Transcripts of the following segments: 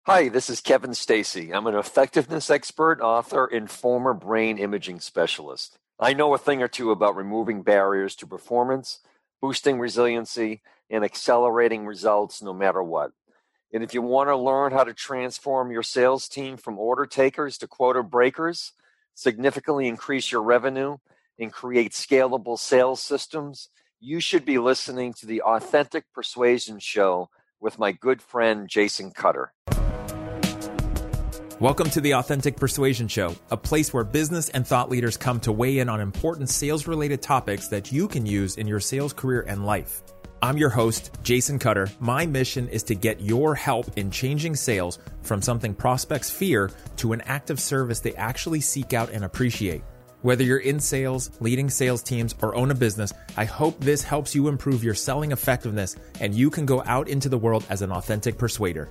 Hi, this is Kevin Stacy. I'm an effectiveness expert, author, and former brain imaging specialist. I know a thing or two about removing barriers to performance, boosting resiliency, and accelerating results no matter what. And if you want to learn how to transform your sales team from order takers to quota breakers, significantly increase your revenue, and create scalable sales systems, you should be listening to the Authentic Persuasion Show with my good friend Jason Cutter. Welcome to the Authentic Persuasion Show, a place where business and thought leaders come to weigh in on important sales-related topics that you can use in your sales career and life. I'm your host, Jason Cutter. My mission is to get your help in changing sales from something prospects fear to an act of service they actually seek out and appreciate. Whether you're in sales, leading sales teams, or own a business, I hope this helps you improve your selling effectiveness and you can go out into the world as an authentic persuader.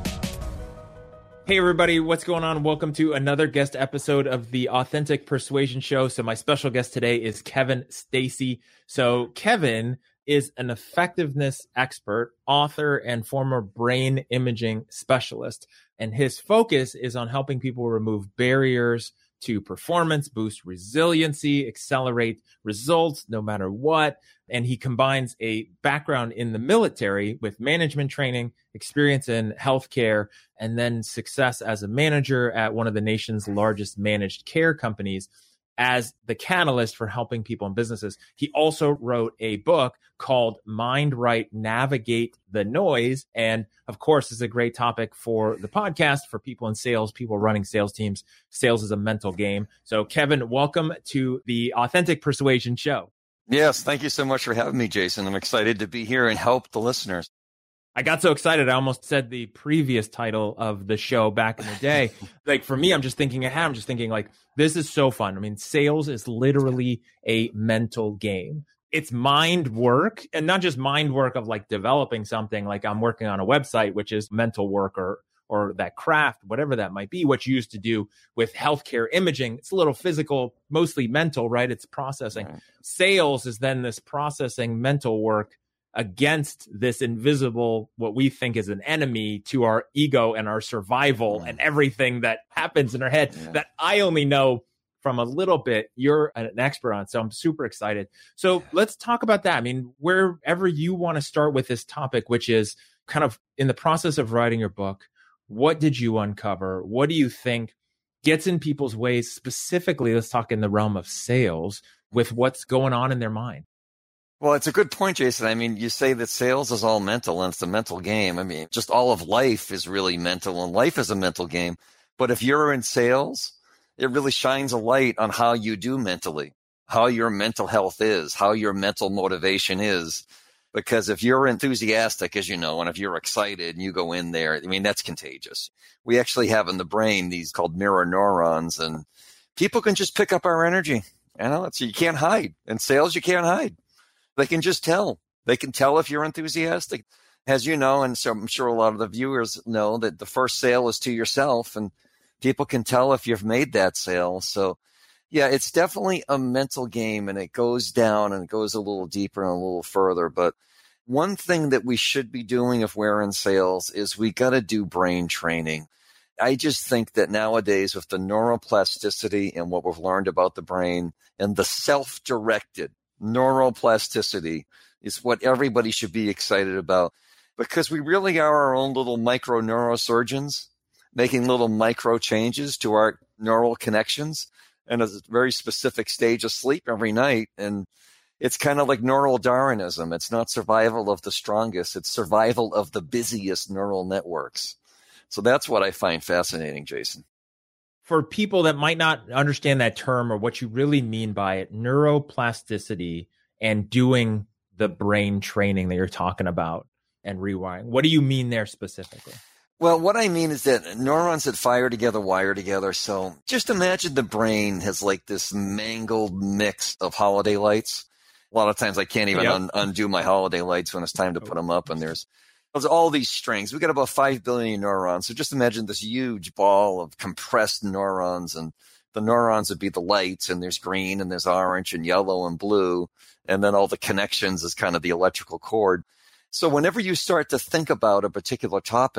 Hey everybody, what's going on? Welcome to another guest episode of the Authentic Persuasion Show. So my special guest today is Kevin Stacy. So Kevin is an effectiveness expert, author, and former brain imaging specialist. And his focus is on helping people remove barriers to performance, boost resiliency, accelerate results no matter what. And he combines a background in the military with management training, experience in healthcare, and then success as a manager at one of the nation's largest managed care companies as the catalyst for helping people and businesses. He also wrote a book called Mind Right, Navigate the Noise. And of course, this is a great topic for the podcast for people in sales, people running sales teams. Sales is a mental game. So Kevin, welcome to the Authentic Persuasion Show. Yes, thank you so much for having me, Jason. I'm excited to be here and help the listeners. I got so excited, I almost said the previous title of the show back in the day. Like for me, I'm just thinking ahead. I'm just thinking like, this is so fun. I mean, sales is literally a mental game. It's mind work, and not just mind work of like developing something like I'm working on a website, which is mental work or that craft, whatever that might be, what you used to do with healthcare imaging. It's a little physical, mostly mental, right? It's processing. Right. Sales is then this processing mental work against this invisible, what we think is an enemy to our ego and our survival and everything that happens in our head that I only know from a little bit. You're an expert on, so I'm super excited. So let's talk about that. I mean, wherever you want to start with this topic, which is kind of in the process of writing your book, what did you uncover? What do you think gets in people's ways specifically? Let's talk in the realm of sales with what's going on in their mind. Well, it's a good point, Jason. I mean, you say that sales is all mental and it's a mental game. I mean, just all of life is really mental and life is a mental game. But if you're in sales, it really shines a light on how you do mentally, how your mental health is, how your mental motivation is. Because if you're enthusiastic, as you know, and if you're excited and you go in there, I mean, that's contagious. We actually have in the brain these called mirror neurons, and people can just pick up our energy. So you can't hide. In sales, you can't hide. They can just tell. They can tell if you're enthusiastic. As you know, and so I'm sure a lot of the viewers know that the first sale is to yourself, and people can tell if you've made that sale. So, yeah, it's definitely a mental game, and it goes down and it goes a little deeper and a little further. But one thing that we should be doing if we're in sales is we got to do brain training. I just think that nowadays with the neuroplasticity and what we've learned about the brain and the self-directed neuroplasticity is what everybody should be excited about, because we really are our own little micro neurosurgeons making little micro changes to our neural connections and a very specific stage of sleep every night. And it's kind of like neural Darwinism. It's not survival of the strongest. It's survival of the busiest neural networks. So that's what I find fascinating, Jason. For people that might not understand that term or what you really mean by it, neuroplasticity and doing the brain training that you're talking about and rewiring, what do you mean there specifically? Well, what I mean is that neurons that fire together wire together. So just imagine the brain has like this mangled mix of holiday lights. A lot of times I can't even undo my holiday lights when it's time to put them up, and there's all these strings. We got about 5 billion neurons. So just imagine this huge ball of compressed neurons, and the neurons would be the lights, and there's green and there's orange and yellow and blue. And then all the connections is kind of the electrical cord. So whenever you start to think about a particular topic,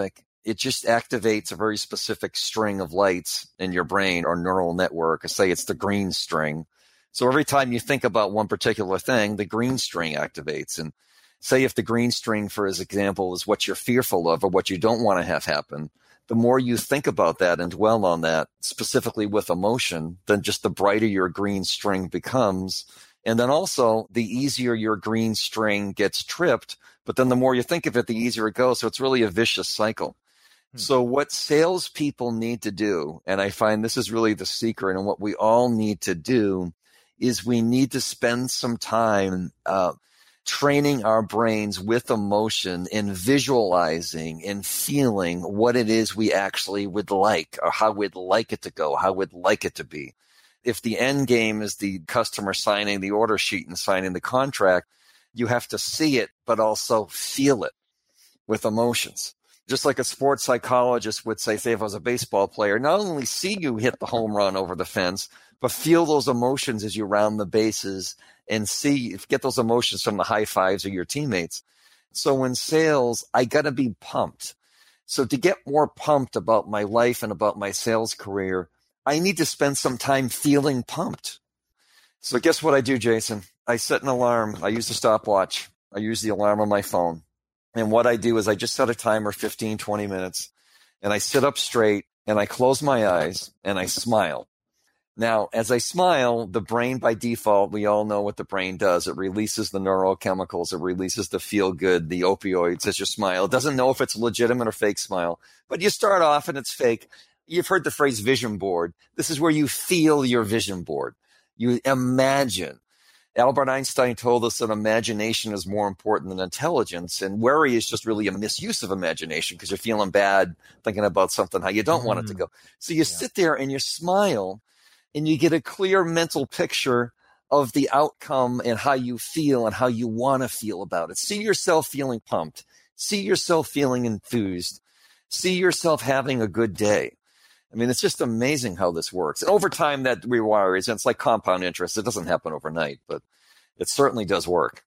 it just activates a very specific string of lights in your brain or neural network. Say it's the green string. So every time you think about one particular thing, the green string activates. And say if the green string, for example, is what you're fearful of or what you don't want to have happen, the more you think about that and dwell on that, specifically with emotion, then just the brighter your green string becomes. And then also the easier your green string gets tripped, but then the more you think of it, the easier it goes. So it's really a vicious cycle. So what salespeople need to do, and I find this is really the secret, and what we all need to do, is we need to spend some time training our brains with emotion and visualizing and feeling what it is we actually would like, or how we'd like it to go, how we'd like it to be. If the end game is the customer signing the order sheet and signing the contract, you have to see it, but also feel it with emotions. Just like a sports psychologist would say if I was a baseball player, not only see you hit the home run over the fence, but feel those emotions as you round the bases and get those emotions from the high fives of your teammates. So in sales, I got to be pumped. So to get more pumped about my life and about my sales career, I need to spend some time feeling pumped. So guess what I do, Jason? I set an alarm. I use a stopwatch. I use the alarm on my phone. And what I do is I just set a timer 15, 20 minutes, and I sit up straight and I close my eyes and I smile. Now, as I smile, the brain by default, we all know what the brain does. It releases the neurochemicals. It releases the feel good, the opioids as you smile. It doesn't know if it's a legitimate or fake smile, but you start off and it's fake. You've heard the phrase vision board. This is where you feel your vision board. You imagine. Albert Einstein told us that imagination is more important than intelligence, and worry is just really a misuse of imagination because you're feeling bad thinking about something, how you don't want it to go. So you sit there and you smile, and you get a clear mental picture of the outcome and how you feel and how you want to feel about it. See yourself feeling pumped. See yourself feeling enthused. See yourself having a good day. I mean, it's just amazing how this works. And over time, that rewires, and it's like compound interest. It doesn't happen overnight, but it certainly does work.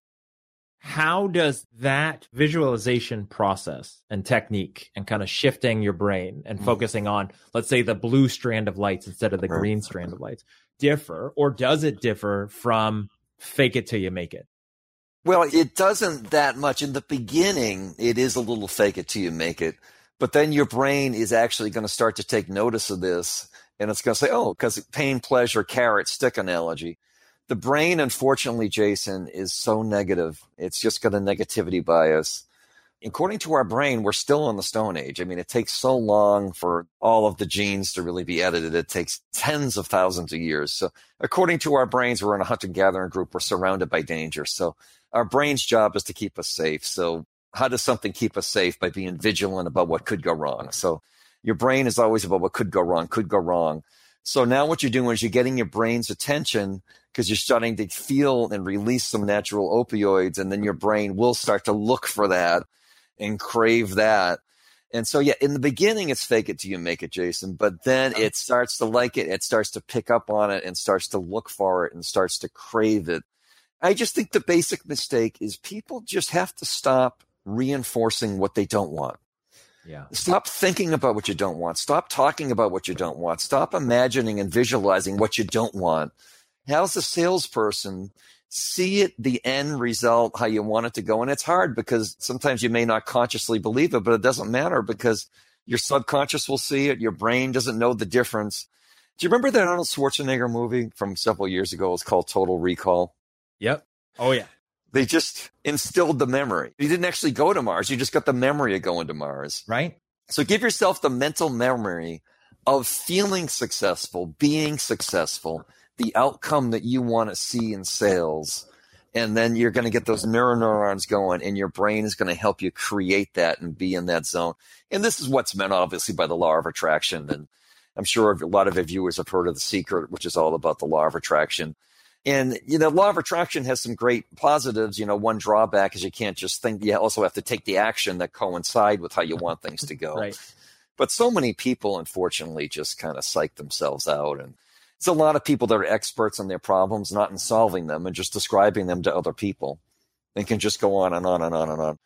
How does that visualization process and technique and kind of shifting your brain and focusing on, let's say, the blue strand of lights instead of the green strand of lights differ, or does it differ from fake it till you make it? Well, it doesn't that much. In the beginning, it is a little fake it till you make it. But then your brain is actually going to start to take notice of this, and it's going to say, oh, because pain, pleasure, carrot, stick analogy. The brain, unfortunately, Jason, is so negative. It's just got a negativity bias. According to our brain, we're still in the Stone Age. I mean, it takes so long for all of the genes to really be edited. It takes tens of thousands of years. So according to our brains, we're in a hunter-gathering group. We're surrounded by danger. So our brain's job is to keep us safe. So how does something keep us safe? By being vigilant about what could go wrong. So your brain is always about what could go wrong. So now what you're doing is you're getting your brain's attention because you're starting to feel and release some natural opioids, and then your brain will start to look for that and crave that. And so, yeah, in the beginning, it's fake it till you make it, Jason, but then it starts to like it. It starts to pick up on it and starts to look for it and starts to crave it. I just think the basic mistake is people just have to stop reinforcing what they don't want. Yeah. Stop thinking about what you don't want. Stop talking about what you don't want. Stop imagining and visualizing what you don't want. How's the salesperson see it, the end result, how you want it to go? And it's hard because sometimes you may not consciously believe it, but it doesn't matter because your subconscious will see it. Your brain doesn't know the difference. Do you remember that Arnold Schwarzenegger movie from several years ago? It's called Total Recall. Yep. Oh, yeah. They just instilled the memory. You didn't actually go to Mars. You just got the memory of going to Mars. Right. So give yourself the mental memory of feeling successful, being successful, the outcome that you want to see in sales. And then you're going to get those mirror neurons going, and your brain is going to help you create that and be in that zone. And this is what's meant, obviously, by the law of attraction. And I'm sure a lot of your viewers have heard of The Secret, which is all about the law of attraction. And, law of attraction has some great positives. One drawback is you can't just think. You also have to take the action that coincide with how you want things to go. Right. But so many people, unfortunately, just kind of psych themselves out. And it's a lot of people that are experts on their problems, not in solving them and just describing them to other people, and can just go on and on and on and on.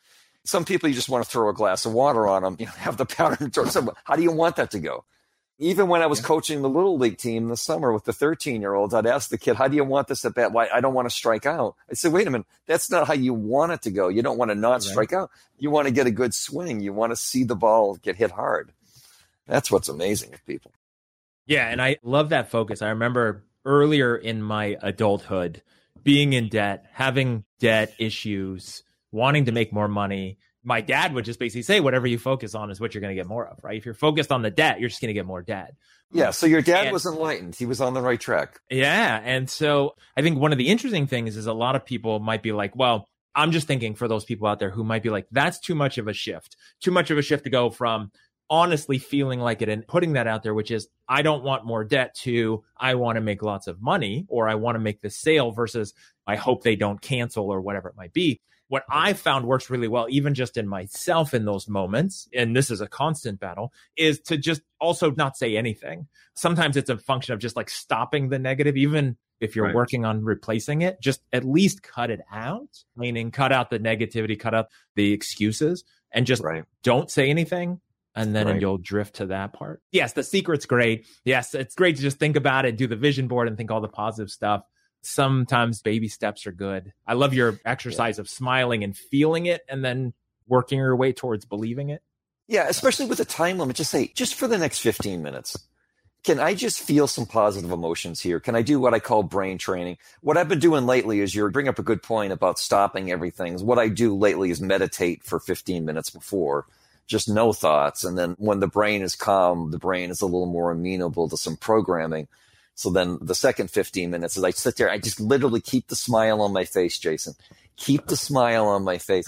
Some people, you just want to throw a glass of water on them, have the pattern. How do you want that to go? Even when I was coaching the Little League team this summer with the 13-year-olds, I'd ask the kid, how do you want this at bat? Why? I don't want to strike out. I said, wait a minute, that's not how you want it to go. You don't want to not strike out. You want to get a good swing. You want to see the ball get hit hard. That's what's amazing with people. Yeah, and I love that focus. I remember earlier in my adulthood, being in debt, having debt issues, wanting to make more money. My dad would just basically say, whatever you focus on is what you're going to get more of, right? If you're focused on the debt, you're just going to get more debt. Yeah, so your dad was enlightened. He was on the right track. Yeah, and so I think one of the interesting things is a lot of people might be like, well, I'm just thinking for those people out there who might be like, that's too much of a shift to go from honestly feeling like it and putting that out there, which is, I don't want more debt, to I want to make lots of money, or I want to make this sale, versus I hope they don't cancel, or whatever it might be. What I found works really well, even just in myself in those moments, and this is a constant battle, is to just also not say anything. Sometimes it's a function of just like stopping the negative, even if you're working on replacing it, just at least cut it out, meaning cut out the negativity, cut out the excuses, and just don't say anything. And then you'll drift to that part. Yes, the secret's great. Yes, it's great to just think about it, do the vision board and think all the positive stuff. Sometimes baby steps are good. I love your exercise of smiling and feeling it and then working your way towards believing it. Yeah, especially with a time limit. Just say, just for the next 15 minutes, can I just feel some positive emotions here? Can I do what I call brain training? What I've been doing lately is, you bring up a good point about stopping everything. What I do lately is meditate for 15 minutes before. Just no thoughts. And then when the brain is calm, the brain is a little more amenable to some programming. So then the second 15 minutes is I sit there, I just literally keep the smile on my face, Jason. Keep the smile on my face.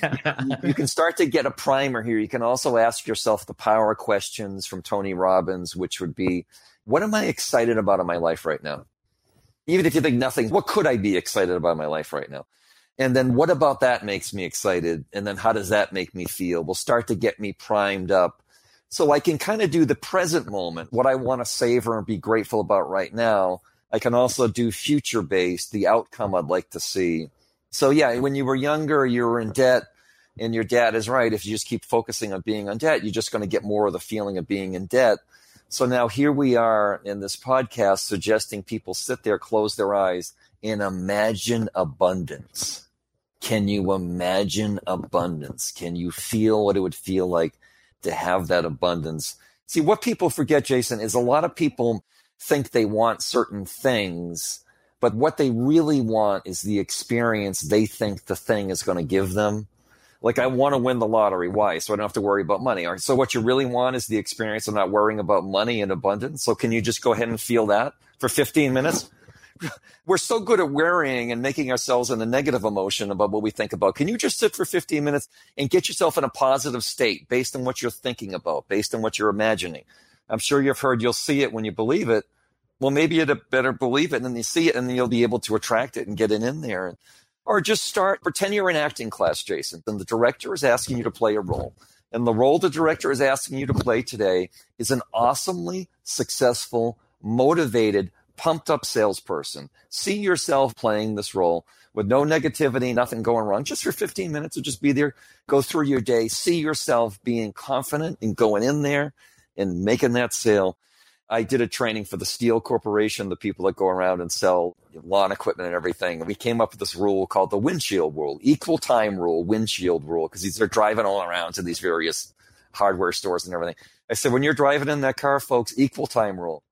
You can start to get a primer here. You can also ask yourself the power questions from Tony Robbins, which would be, what am I excited about in my life right now? Even if you think nothing, what could I be excited about in my life right now? And then what about that makes me excited? And then how does that make me feel? Will start to get me primed up. So I can kind of do the present moment, what I want to savor and be grateful about right now. I can also do future-based, the outcome I'd like to see. So yeah, when you were younger, you were in debt, and your dad is right. If you just keep focusing on being on debt, you're just going to get more of the feeling of being in debt. So now here we are in this podcast suggesting people sit there, close their eyes, and imagine abundance. Can you imagine abundance? Can you feel what it would feel like to have that abundance? See, what people forget, Jason, is a lot of people think they want certain things, but what they really want is the experience they think the thing is going to give them. Like, I want to win the lottery. Why? So I don't have to worry about money. So what you really want is the experience of not worrying about money and abundance. So can you just go ahead and feel that for 15 minutes? We're so good at worrying and making ourselves in a negative emotion about what we think about. Can you just sit for 15 minutes and get yourself in a positive state based on what you're thinking about, based on what you're imagining? I'm sure you've heard you'll see it when you believe it. Well, maybe you'd better believe it, and then you see it, and then you'll be able to attract it and get it in there. Or just pretend you're in acting class, Jason, and the director is asking you to play a role. And the role the director is asking you to play today is an awesomely successful, motivated, pumped up salesperson. See yourself playing this role with no negativity, nothing going wrong, just for 15 minutes, or just be there, go through your day, see yourself being confident and going in there and making that sale. I did a training for the Steel Corporation, the people that go around and sell lawn equipment and everything. And we came up with this rule called the windshield rule, equal time rule, windshield rule, because they're driving all around to these various hardware stores and everything. I said, when you're driving in that car, folks, equal time rule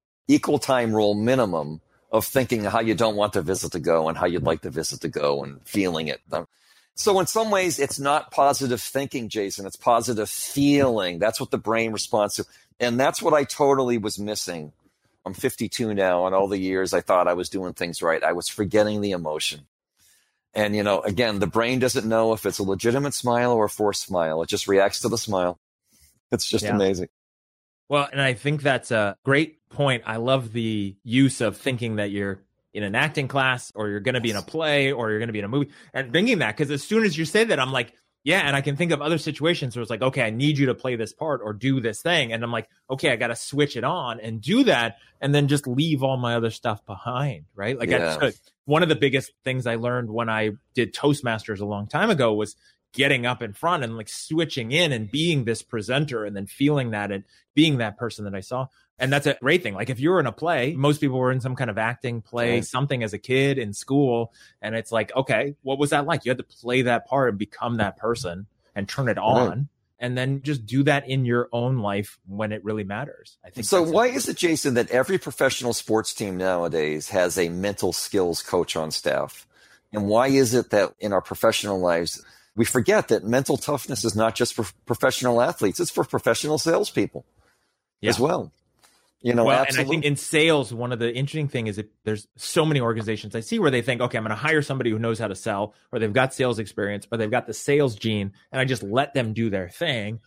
minimum of thinking how you don't want the visit to go and how you'd like the visit to go and feeling it. So in some ways, it's not positive thinking, Jason. It's positive feeling. That's what the brain responds to. And that's what I totally was missing. I'm 52 now, and all the years I thought I was doing things right, I was forgetting the emotion. And, again, the brain doesn't know if it's a legitimate smile or a forced smile. It just reacts to the smile. It's just amazing. Well, and I think that's a great point. I love the use of thinking that you're in an acting class, or you're going to be in a play, or you're going to be in a movie, and thinking that, because as soon as you say that, I'm like, yeah. And I can think of other situations where it's like, okay, I need you to play this part or do this thing. And I'm like, okay, I got to switch it on and do that, and then just leave all my other stuff behind. Right. Like one of the biggest things I learned when I did Toastmasters a long time ago was getting up in front and like switching in and being this presenter and then feeling that and being that person that I saw. And that's a great thing. Like if you were in a play, most people were in some kind of acting play, something as a kid in school. And it's like, okay, what was that like? You had to play that part and become that person and turn it on. And then just do that in your own life when it really matters. I think. So why is it, Jason, that every professional sports team nowadays has a mental skills coach on staff? And why is it that in our professional lives, we forget that mental toughness is not just for professional athletes, it's for professional salespeople as well. You know, well, and I think in sales, one of the interesting thing is that there's so many organizations I see where they think, okay, I'm going to hire somebody who knows how to sell, or they've got sales experience, or they've got the sales gene, and I just let them do their thing.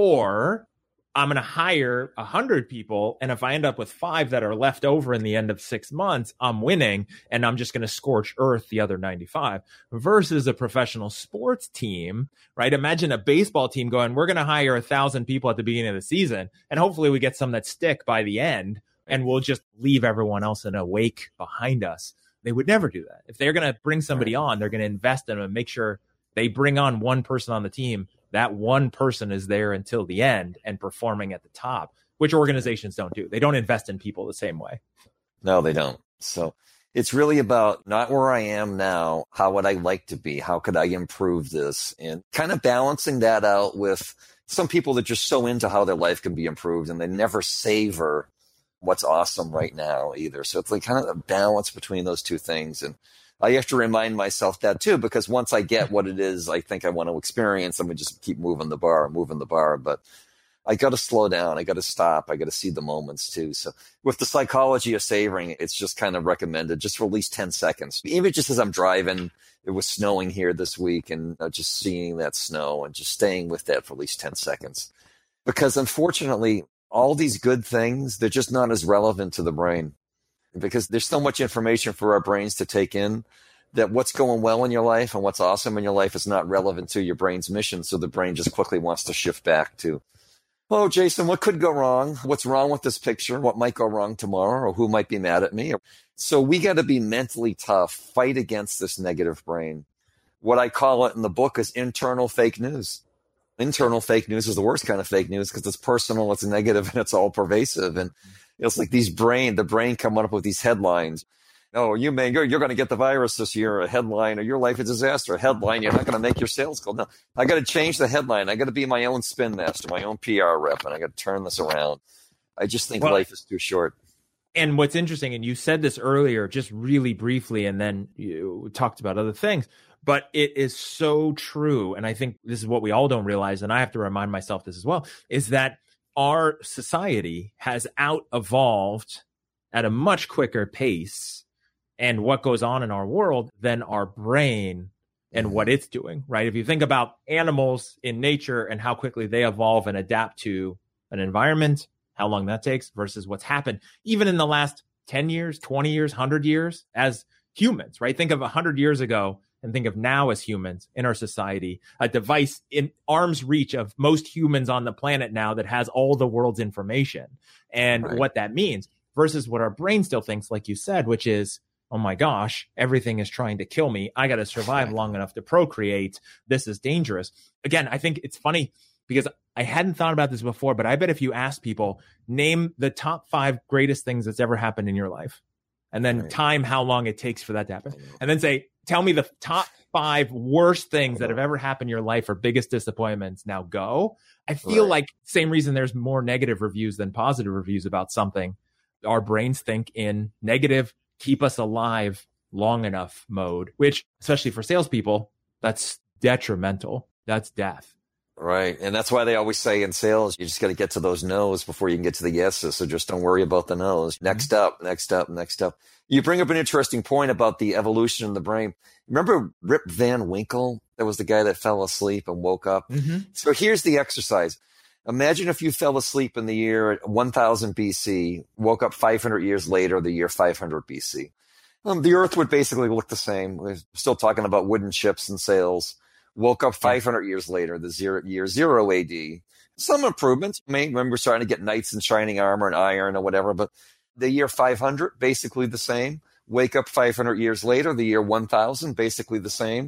Or I'm going to hire 100 people, and if I end up with 5 that are left over in the end of 6 months, I'm winning, and I'm just going to scorch earth the other 95. Versus a professional sports team, right? Imagine a baseball team going, we're going to hire 1,000 people at the beginning of the season, and hopefully we get some that stick by the end, and we'll just leave everyone else in a wake behind us. They would never do that. If they're going to bring somebody on, they're going to invest in them and make sure they bring on one person on the team. That one person is there until the end and performing at the top, which organizations don't do. They don't invest in people the same way. No, they don't. So it's really about not where I am now. How would I like to be? How could I improve this? And kind of balancing that out with some people that are just so into how their life can be improved and they never savor what's awesome right now either. So it's like kind of a balance between those two things. And I have to remind myself that too, because once I get what it is I think I want to experience, I'm going to just keep moving the bar. But I got to slow down. I got to stop. I got to see the moments too. So with the psychology of savoring, it's just kind of recommended just for at least 10 seconds. Even just as I'm driving, it was snowing here this week, and just seeing that snow and just staying with that for at least 10 seconds. Because unfortunately, all these good things, they're just not as relevant to the brain. Because there's so much information for our brains to take in that what's going well in your life and what's awesome in your life is not relevant to your brain's mission. So the brain just quickly wants to shift back to, oh, Jason, what could go wrong? What's wrong with this picture? What might go wrong tomorrow? Or who might be mad at me? So we got to be mentally tough, fight against this negative brain. What I call it in the book is internal fake news. Internal fake news is the worst kind of fake news because it's personal, it's negative, and it's all pervasive. And it's like the brain coming up with these headlines. Oh, you're going to get the virus this year, a headline, or your life is a disaster, a headline, you're not going to make your sales goal. No, I got to change the headline. I got to be my own spin master, my own PR rep, and I got to turn this around. I just think life is too short. And what's interesting, and you said this earlier, just really briefly, and then you talked about other things, but it is so true. And I think this is what we all don't realize, and I have to remind myself this as well, is that our society has out-evolved at a much quicker pace and what goes on in our world than our brain and what it's doing, right? If you think about animals in nature and how quickly they evolve and adapt to an environment, how long that takes versus what's happened even in the last 10 years, 20 years, 100 years as humans, right? Think of 100 years ago and think of now as humans in our society, a device in arm's reach of most humans on the planet now that has all the world's information and what that means versus what our brain still thinks, like you said, which is, oh my gosh, everything is trying to kill me. I got to survive long enough to procreate. This is dangerous. Again, I think it's funny because I hadn't thought about this before, but I bet if you ask people, name the top 5 greatest things that's ever happened in your life, and then time how long it takes for that to happen, and then say, tell me the top 5 worst things that have ever happened in your life or biggest disappointments. Now go. I feel like same reason there's more negative reviews than positive reviews about something. Our brains think in negative, keep us alive long enough mode, which especially for salespeople, that's detrimental. That's death. Right. And that's why they always say in sales, you just got to get to those no's before you can get to the yeses. So just don't worry about the no's. Next up, next up, next up. You bring up an interesting point about the evolution of the brain. Remember Rip Van Winkle? That was the guy that fell asleep and woke up. Mm-hmm. So here's the exercise. Imagine if you fell asleep in the year 1000 BC, woke up 500 years later, the year 500 BC. The earth would basically look the same. We're still talking about wooden ships and sails. Woke up 500 years later, the year 0 AD. Some improvements. I mean, we're starting to get knights in shining armor and iron or whatever, but the year 500, basically the same. Wake up 500 years later, the year 1000, basically the same.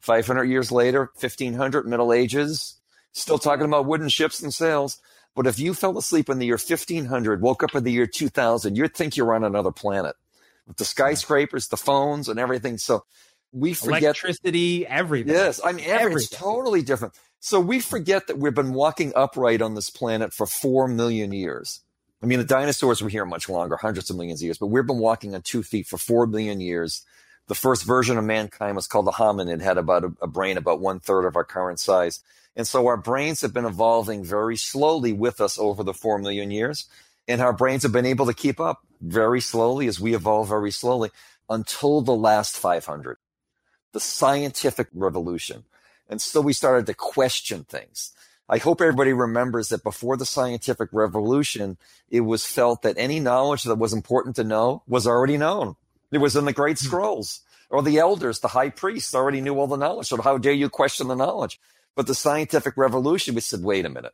500 years later, 1500, Middle Ages, still talking about wooden ships and sails. But if you fell asleep in the year 1500, woke up in the year 2000, you'd think you're on another planet with the skyscrapers, the phones, and everything. So we forget electricity, everything. Yes, I mean, it's totally different. So we forget that we've been walking upright on this planet for 4 million years. I mean, the dinosaurs were here much longer, hundreds of millions of years, but we've been walking on 2 feet for 4 million years. The first version of mankind was called the hominid, had about a brain about 1/3 of our current size. And so our brains have been evolving very slowly with us over the 4 million years. And our brains have been able to keep up very slowly as we evolve very slowly until the last 500, the scientific revolution. And so we started to question things. I hope everybody remembers that before the scientific revolution, it was felt that any knowledge that was important to know was already known. It was in the great scrolls, or the elders, the high priests already knew all the knowledge. So how dare you question the knowledge? But the scientific revolution, we said, wait a minute.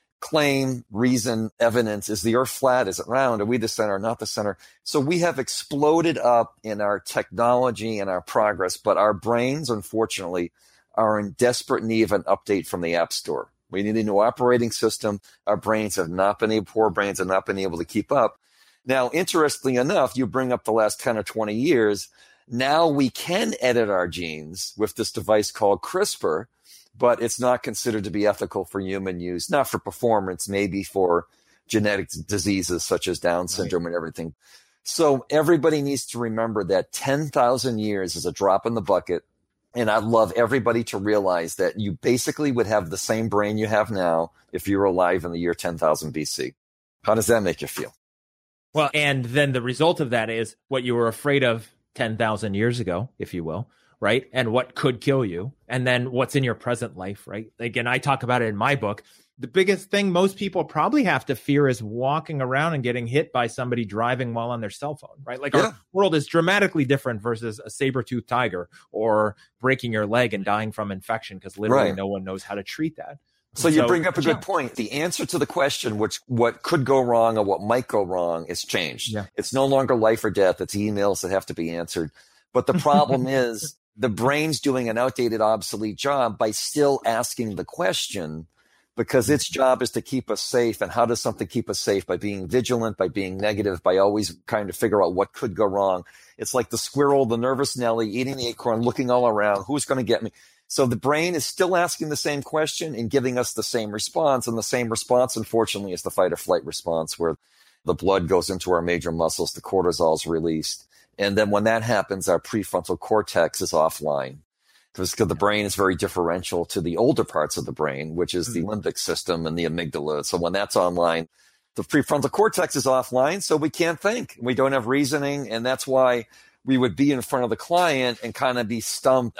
Claim, reason, evidence. Is the earth flat? Is it round? Are we the center, not the center? So we have exploded up in our technology and our progress, but our brains, unfortunately, are in desperate need of an update from the App Store. We need a new operating system. Our brains have not been able, poor brains have not been able to keep up. Now, interestingly enough, you bring up the last 10 or 20 years. Now we can edit our genes with this device called CRISPR, but it's not considered to be ethical for human use, not for performance, maybe for genetic diseases such as Down syndrome and everything. So everybody needs to remember that 10,000 years is a drop in the bucket. And I'd love everybody to realize that you basically would have the same brain you have now if you were alive in the year 10,000 BC. How does that make you feel? Well, and then the result of that is what you were afraid of 10,000 years ago, if you will, right? And what could kill you. And then what's in your present life, right? Again, I talk about it in my book. The biggest thing most people probably have to fear is walking around and getting hit by somebody driving while on their cell phone, right? Like our world is dramatically different versus a saber-toothed tiger or breaking your leg and dying from infection because literally no one knows how to treat that. So you bring up a good point. The answer to the question, what could go wrong or what might go wrong, is changed. Yeah. It's no longer life or death. It's emails that have to be answered. But the problem is the brain's doing an outdated, obsolete job by still asking the question, because its job is to keep us safe. And how does something keep us safe? By being vigilant, by being negative, by always trying to figure out what could go wrong. It's like the squirrel, the nervous Nelly, eating the acorn, looking all around. Who's going to get me? So the brain is still asking the same question and giving us the same response. And the same response, unfortunately, is the fight or flight response, where the blood goes into our major muscles, the cortisol is released. And then when that happens, our prefrontal cortex is offline. Because the brain is very differential to the older parts of the brain, which is the limbic system and the amygdala. So when that's online, the prefrontal cortex is offline, so we can't think. We don't have reasoning, and that's why we would be in front of the client and kind of be stumped.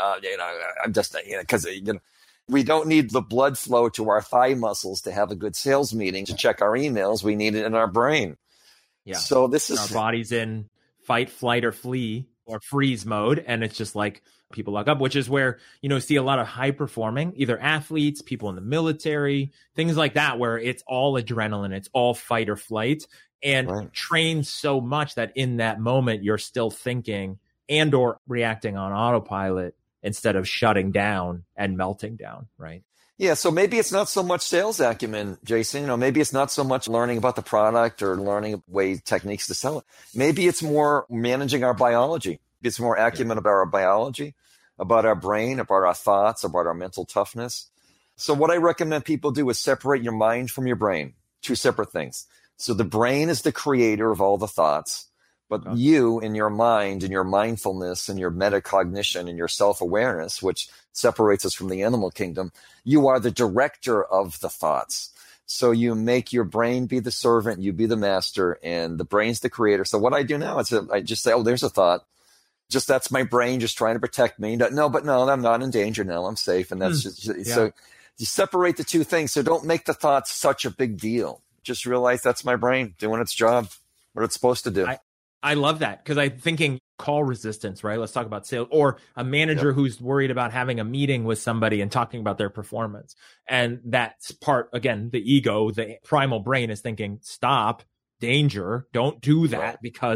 Because we don't need the blood flow to our thigh muscles to have a good sales meeting, to check our emails. We need it in our brain. Yeah. So this is our body's in fight, flight, or flee or freeze mode, and it's just like people lock up, which is where, see a lot of high performing, either athletes, people in the military, things like that, where it's all adrenaline, it's all fight or flight, and train so much that in that moment you're still thinking and or reacting on autopilot instead of shutting down and melting down, right? Yeah, so maybe it's not so much sales acumen, Jason. Maybe it's not so much learning about the product or learning techniques to sell it. Maybe it's more managing our biology. It's more acumen about our biology, about our brain, about our thoughts, about our mental toughness. So what I recommend people do is separate your mind from your brain, two separate things. So the brain is the creator of all the thoughts, but you in your mind and your mindfulness and your metacognition and your self-awareness, which separates us from the animal kingdom, you are the director of the thoughts. So you make your brain be the servant, you be the master, and the brain's the creator. So what I do now is I just say, there's a thought. Just that's my brain just trying to protect me. No, I'm not in danger now. I'm safe. And that's so you separate the two things. So don't make the thoughts such a big deal. Just realize that's my brain doing its job, what it's supposed to do. I love that, because I'm thinking call resistance, right? Let's talk about sales, or a manager who's worried about having a meeting with somebody and talking about their performance. And that's part, again, the ego, the primal brain is thinking, stop, danger, don't do that, because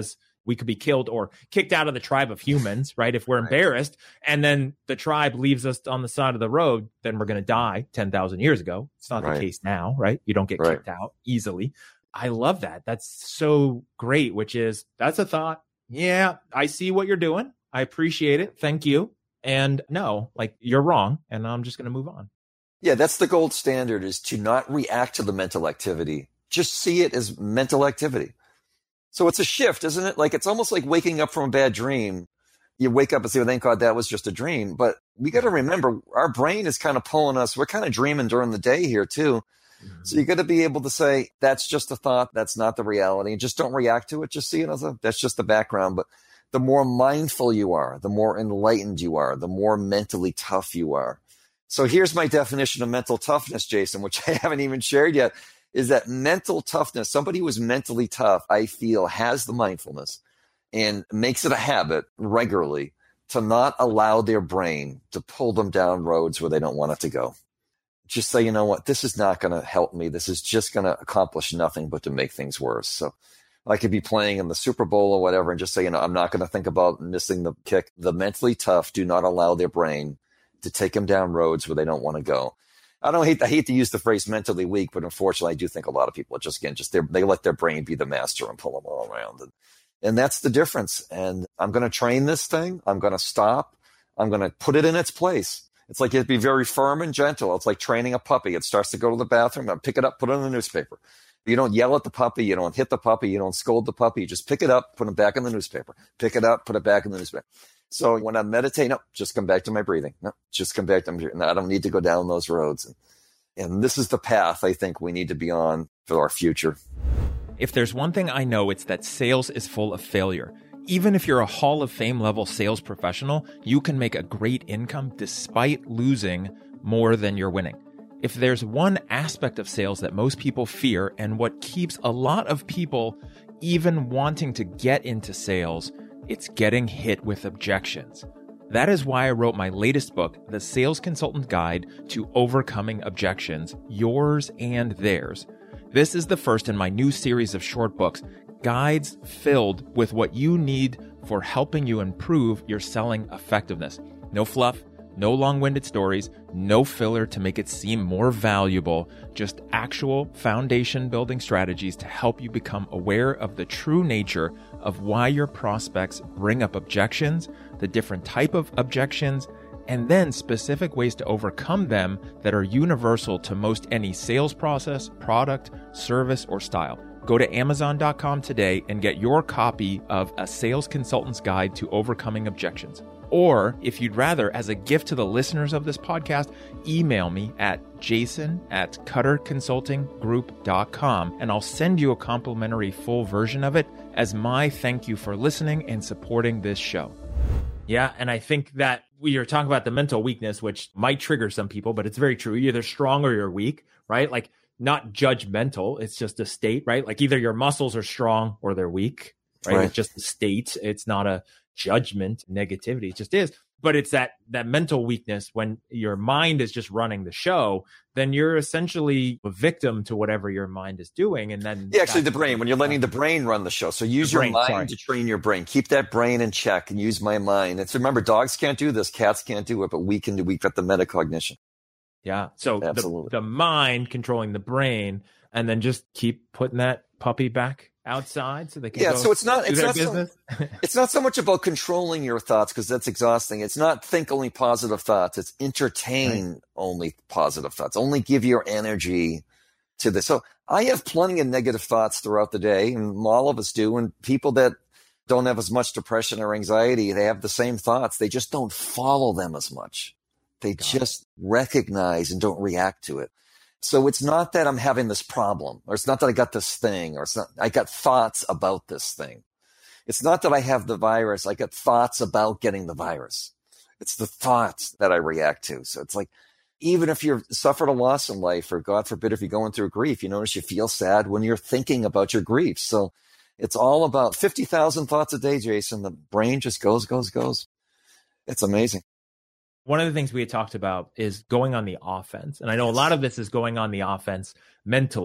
We could be killed or kicked out of the tribe of humans, right? If we're embarrassed and then the tribe leaves us on the side of the road, then we're going to die 10,000 years ago. It's not the case now, right? You don't get kicked out easily. I love that. That's so great, which is, that's a thought. Yeah, I see what you're doing. I appreciate it. Thank you. And no, like, you're wrong. And I'm just going to move on. Yeah, that's the gold standard, is to not react to the mental activity. Just see it as mental activity. So it's a shift, isn't it? Like, it's almost like waking up from a bad dream. You wake up and say, well, thank God that was just a dream. But we got to remember, our brain is kind of pulling us. We're kind of dreaming during the day here too. Mm-hmm. So you got to be able to say, that's just a thought. That's not the reality. And just don't react to it. Just see it as that's just the background. But the more mindful you are, the more enlightened you are, the more mentally tough you are. So here's my definition of mental toughness, Jason, which I haven't even shared yet, is that mental toughness, somebody who is mentally tough, I feel, has the mindfulness and makes it a habit regularly to not allow their brain to pull them down roads where they don't want it to go. Just say, you know what, this is not going to help me. This is just going to accomplish nothing but to make things worse. So I could be playing in the Super Bowl or whatever and just say, you know, I'm not going to think about missing the kick. The mentally tough do not allow their brain to take them down roads where they don't want to go. I hate to use the phrase mentally weak, but unfortunately, I do think a lot of people are just they let their brain be the master and pull them all around. And that's the difference. And I'm going to train this thing. I'm going to stop. I'm going to put it in its place. It's like you have to be very firm and gentle. It's like training a puppy. It starts to go to the bathroom. Pick it up, put it in the newspaper. You don't yell at the puppy. You don't hit the puppy. You don't scold the puppy. You just pick it up, put it back in the newspaper. Pick it up, put it back in the newspaper. So when I meditate, no, just come back to my breathing. No, just come back to my breathing. I don't need to go down those roads. And this is the path I think we need to be on for our future. If there's one thing I know, it's that sales is full of failure. Even if you're a Hall of Fame level sales professional, you can make a great income despite losing more than you're winning. If there's one aspect of sales that most people fear and what keeps a lot of people even wanting to get into sales, it's getting hit with objections. That is why I wrote my latest book, The Sales Consultant Guide to Overcoming Objections, Yours and Theirs. This is the first in my new series of short books, guides filled with what you need for helping you improve your selling effectiveness. No fluff, no long-winded stories, no filler to make it seem more valuable, just actual foundation-building strategies to help you become aware of the true nature of why your prospects bring up objections, the different type of objections, and then specific ways to overcome them that are universal to most any sales process, product, service, or style. Go to Amazon.com today and get your copy of A Sales Consultant's Guide to Overcoming Objections. Or, if you'd rather, as a gift to the listeners of this podcast, email me at jason@cutterconsultinggroup.com, and I'll send you a complimentary full version of it as my thank you for listening and supporting this show. Yeah, and I think that we are talking about the mental weakness, which might trigger some people, but it's very true. You're either strong or you're weak, right? Like, not judgmental. It's just a state, right? Like, either your muscles are strong or they're weak, right? It's just a state. It's not a judgment, negativity. It just is. But it's that mental weakness when your mind is just running the show, then you're essentially a victim to whatever your mind is doing. And then actually the brain, when you're letting the brain run the show. So use your mind to train your brain. Keep that brain in check and use my mind. And so remember, dogs can't do this. Cats can't do it, but we can do. We've got the metacognition. Yeah. So the mind controlling the brain, and then just keep putting that puppy back outside so they can so it's not so much about controlling your thoughts, because that's exhausting. It's not think only positive thoughts. It's entertain only positive thoughts. Only give your energy to this. So I have plenty of negative thoughts throughout the day, and all of us do. And people that don't have as much depression or anxiety, they have the same thoughts. They just don't follow them as much. They just recognize and don't react to it. So it's not that I'm having this problem, or it's not that I got this thing, or it's not, I got thoughts about this thing. It's not that I have the virus. I got thoughts about getting the virus. It's the thoughts that I react to. So it's like, even if you've suffered a loss in life, or God forbid, if you're going through grief, you notice you feel sad when you're thinking about your grief. So it's all about 50,000 thoughts a day, Jason. The brain just goes. It's amazing. One of the things we had talked about is going on the offense. And I know a lot of this is going on the offense mentally,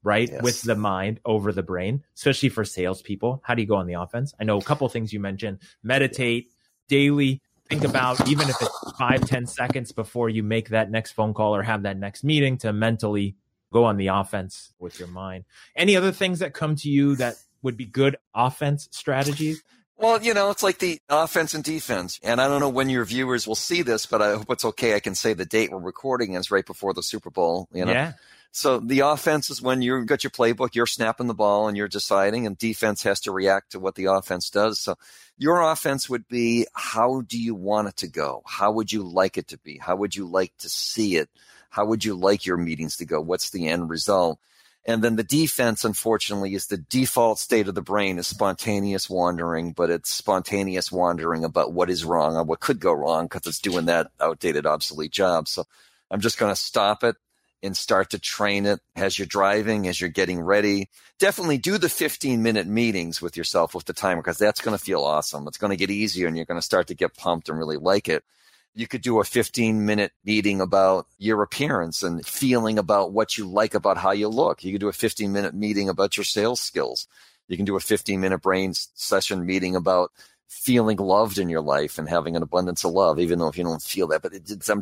right? Yes. With the mind over the brain, especially for salespeople. How do you go on the offense? I know a couple of things you mentioned: meditate daily. Think about, even if it's 5-10 seconds before you make that next phone call or have that next meeting, to mentally go on the offense with your mind. Any other things that come to you that would be good offense strategies? Well, it's like the offense and defense. And I don't know when your viewers will see this, but I hope it's okay. I can say the date we're recording is right before the Super Bowl. Yeah. So the offense is when you've got your playbook, you're snapping the ball and you're deciding, and defense has to react to what the offense does. So your offense would be, how do you want it to go? How would you like it to be? How would you like to see it? How would you like your meetings to go? What's the end result? And then the defense, unfortunately, is the default state of the brain is spontaneous wandering, but it's spontaneous wandering about what is wrong or what could go wrong because it's doing that outdated, obsolete job. So I'm just going to stop it and start to train it as you're driving, as you're getting ready. Definitely do the 15-minute meetings with yourself with the timer, because that's going to feel awesome. It's going to get easier and you're going to start to get pumped and really like it. You could do a 15-minute meeting about your appearance and feeling about what you like about how you look. You could do a 15-minute meeting about your sales skills. You can do a 15-minute brain session meeting about feeling loved in your life and having an abundance of love, even though if you don't feel that. But I'm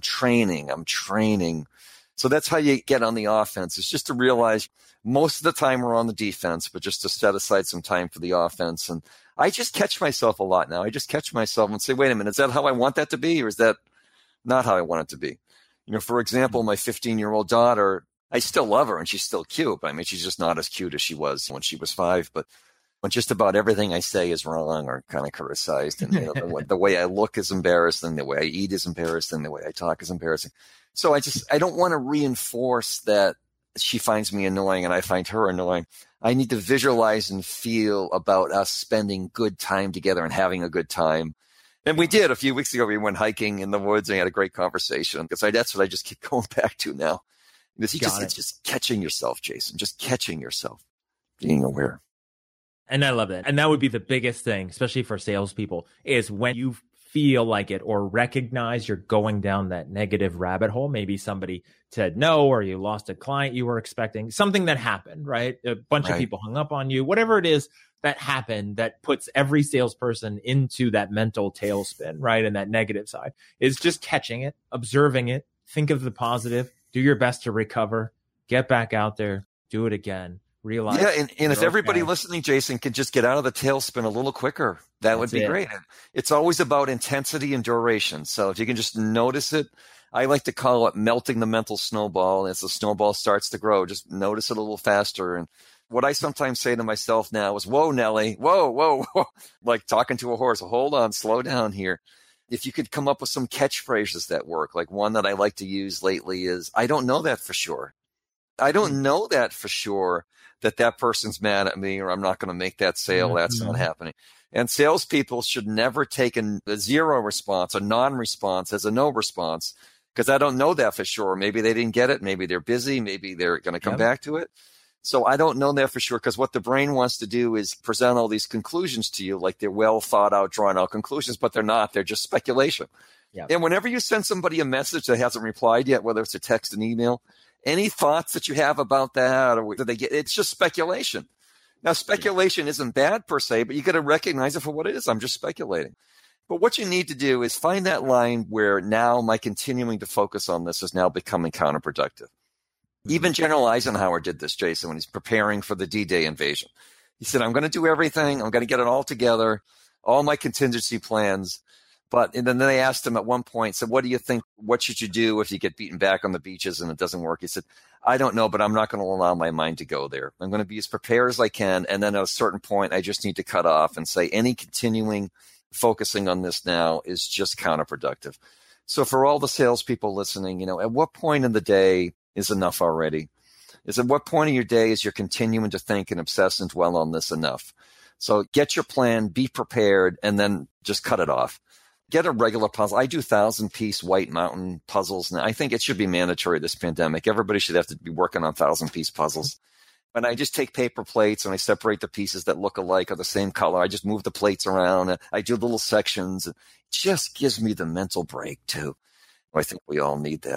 training. So that's how you get on the offense. It's just to realize most of the time we're on the defense, but just to set aside some time for the offense. And I just catch myself a lot now. I just catch myself and say, wait a minute, is that how I want that to be? Or is that not how I want it to be? For example, my 15-year-old daughter, I still love her and she's still cute. I mean, she's just not as cute as she was when she was 5. But when just about everything I say is wrong or kind of criticized, and the way I look is embarrassing, the way I eat is embarrassing, the way I talk is embarrassing. So I don't want to reinforce that she finds me annoying and I find her annoying. I need to visualize and feel about us spending good time together and having a good time. And we did a few weeks ago. We went hiking in the woods and had a great conversation, because that's what I just keep going back to now. It's just catching yourself, Jason, just catching yourself, being aware. And I love that. And that would be the biggest thing, especially for salespeople, is when you feel like it or recognize you're going down that negative rabbit hole. Maybe somebody said no, or you lost a client you were expecting, something that happened, right? A bunch of people hung up on you, whatever it is that happened that puts every salesperson into that mental tailspin, right? And that negative side is just catching it, observing it, think of the positive, do your best to recover, get back out there, do it again. Realize. Yeah, and if everybody listening, Jason, could just get out of the tailspin a little quicker, that would be great. It's always about intensity and duration. So if you can just notice it, I like to call it melting the mental snowball. As the snowball starts to grow, just notice it a little faster. And what I sometimes say to myself now is, whoa, Nelly, whoa, like talking to a horse. Hold on, slow down here. If you could come up with some catchphrases that work, like one that I like to use lately is, I don't know that for sure. I don't know that for sure that person's mad at me, or I'm not going to make that sale. That's not happening. And salespeople should never take a zero response, a non-response as a no response, because I don't know that for sure. Maybe they didn't get it. Maybe they're busy. Maybe they're going to come back to it. So I don't know that for sure, because what the brain wants to do is present all these conclusions to you like they're well thought out, drawn out conclusions, but they're not. They're just speculation. Yeah. And whenever you send somebody a message that hasn't replied yet, whether it's a text, an email, any thoughts that you have about that, or did they get? It's just speculation. Now, speculation isn't bad per se, but you got to recognize it for what it is. I'm just speculating. But what you need to do is find that line where now my continuing to focus on this is now becoming counterproductive. Even General Eisenhower did this, Jason, when he's preparing for the D-Day invasion. He said, I'm going to do everything. I'm going to get it all together, all my contingency plans. And then they asked him at one point, said, what do you think? What should you do if you get beaten back on the beaches and it doesn't work? He said, I don't know, but I'm not going to allow my mind to go there. I'm going to be as prepared as I can. And then at a certain point, I just need to cut off and say any continuing focusing on this now is just counterproductive. So for all the salespeople listening, at what point in the day is enough already? Is at what point of your day is you're continuing to think and obsess and dwell on this enough? So get your plan, be prepared, and then just cut it off. Get a regular puzzle. I do 1,000-piece White Mountain puzzles now. I think it should be mandatory this pandemic. Everybody should have to be working on 1,000-piece puzzles. And I just take paper plates and I separate the pieces that look alike or the same color. I just move the plates around. And I do little sections. It just gives me the mental break too. I think we all need that.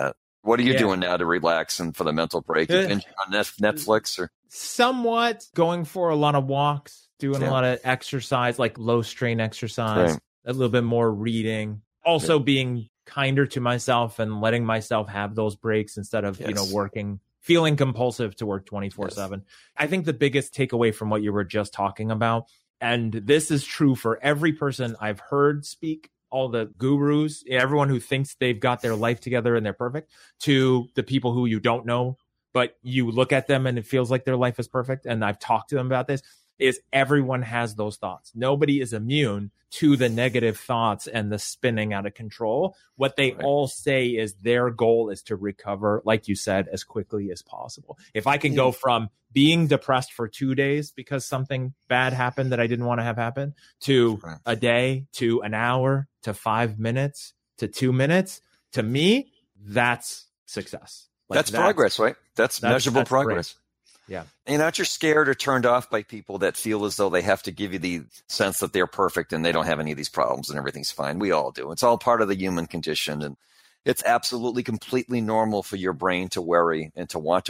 What are you doing now to relax and for the mental break? You binge on Netflix or? Somewhat going for a lot of walks, doing a lot of exercise, like low strain exercise, a little bit more reading, also being kinder to myself and letting myself have those breaks instead of, working, feeling compulsive to work 24/7. I think the biggest takeaway from what you were just talking about, and this is true for every person I've heard speak, all the gurus, everyone who thinks they've got their life together and they're perfect, to the people who you don't know, but you look at them and it feels like their life is perfect. And I've talked to them about this, is everyone has those thoughts. Nobody is immune to the negative thoughts and the spinning out of control. What they all say is their goal is to recover, like you said, as quickly as possible. If I can go from being depressed for 2 days because something bad happened that I didn't want to have happen, to a day, to an hour, to 5 minutes, to 2 minutes, to me, that's success. That's progress, right? That's measurable progress. Great. Yeah. You're not just scared or turned off by people that feel as though they have to give you the sense that they're perfect and they don't have any of these problems and everything's fine. We all do. It's all part of the human condition. And it's absolutely completely normal for your brain to worry and to want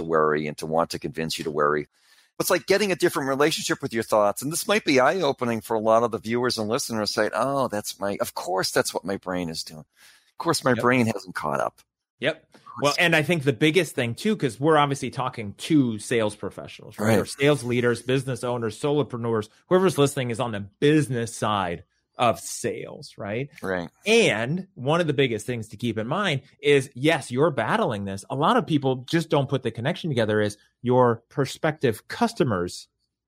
to convince you to worry. It's like getting a different relationship with your thoughts. And this might be eye-opening for a lot of the viewers and listeners saying, oh, of course, that's what my brain is doing. Of course, my brain hasn't caught up. Yep. Well, and I think the biggest thing too, because we're obviously talking to sales professionals, right? Or sales leaders, business owners, solopreneurs, whoever's listening is on the business side of sales, right? Right. And one of the biggest things to keep in mind is, yes, you're battling this. A lot of people just don't put the connection together, is your prospective customers